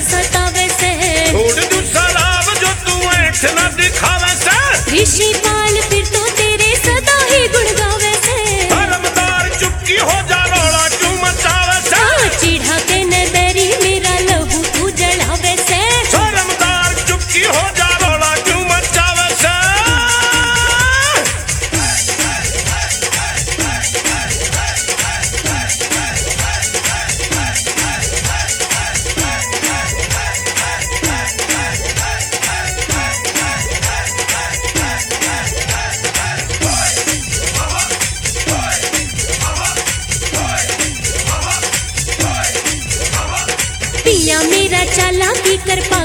सतावे से। छोड़ दूं शराब जो तू ऐठ न दिखावे से। ऋषिपाल फिर तो तेरे सदा ही गुण गावे से। धर्मदार चुपकी हो जा रोड़ा क्यों मचावे से। चिढ़ा के नदरी मेरा लहू तू जलावे से। धर्मदार चुपकी हो जा रोड़ा क्यों मचावे से। पिया मेरा चालाकी कर